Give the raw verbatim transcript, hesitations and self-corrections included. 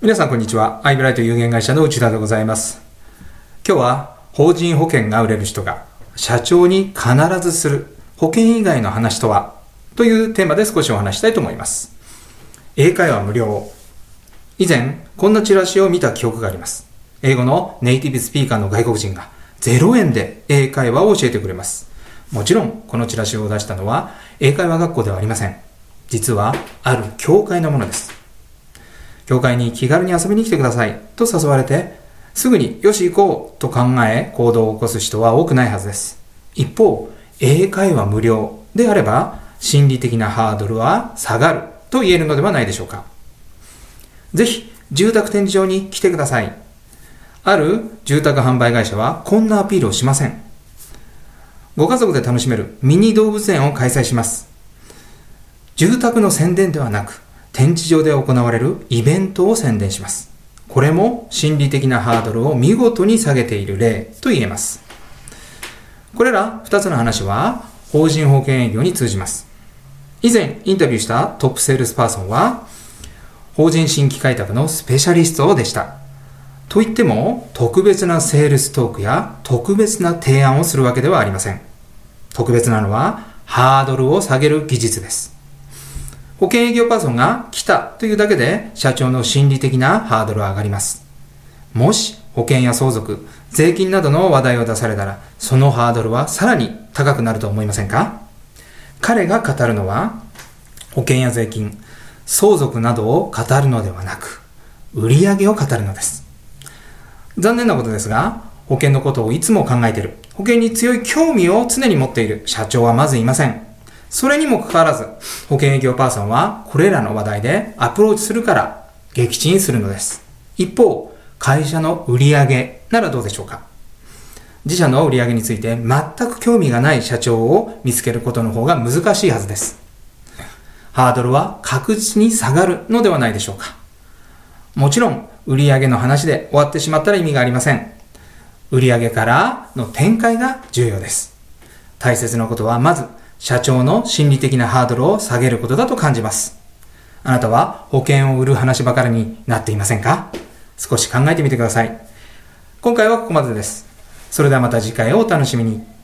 皆さんこんにちは。アイブライト有限会社の内田でございます。今日は法人保険が売れる人が社長に必ずする保険以外の話とはというテーマで少しお話したいと思います。英会話無料。以前こんなチラシを見た記憶があります。英語のネイティブスピーカーの外国人がゼロえんで英会話を教えてくれます。もちろんこのチラシを出したのは英会話学校ではありません。実はある教会のものです。教会に気軽に遊びに来てくださいと誘われて、すぐによし行こうと考え行動を起こす人は多くないはずです。一方、英会話無料であれば心理的なハードルは下がると言えるのではないでしょうか。ぜひ住宅展示場に来てください。ある住宅販売会社はこんなアピールをしません。ご家族で楽しめるミニ動物園を開催します。住宅の宣伝ではなく、展示場で行われるイベントを宣伝します。これも心理的なハードルを見事に下げている例と言えます。これらふたつの話は法人保険営業に通じます。以前インタビューしたトップセールスパーソンは法人新規開拓のスペシャリストでした。といっても特別なセールストークや特別な提案をするわけではありません。特別なのはハードルを下げる技術です。保険営業パーソンが来たというだけで社長の心理的なハードルは上がります。もし保険や相続、税金などの話題を出されたら、そのハードルはさらに高くなると思いませんか？彼が語るのは保険や税金、相続などを語るのではなく、売上を語るのです。残念なことですが、保険のことをいつも考えている、保険に強い興味を常に持っている社長はまずいません。それにもかかわらず、保険営業パーソンはこれらの話題でアプローチするから撃沈するのです。一方、会社の売上ならどうでしょうか。自社の売上について全く興味がない社長を見つけることの方が難しいはずです。ハードルは確実に下がるのではないでしょうか。もちろん、売上の話で終わってしまったら意味がありません。売上からの展開が重要です。大切なことはまず、社長の心理的なハードルを下げることだと感じます。あなたは保険を売る話ばかりになっていませんか？少し考えてみてください。今回はここまでです。それではまた次回をお楽しみに。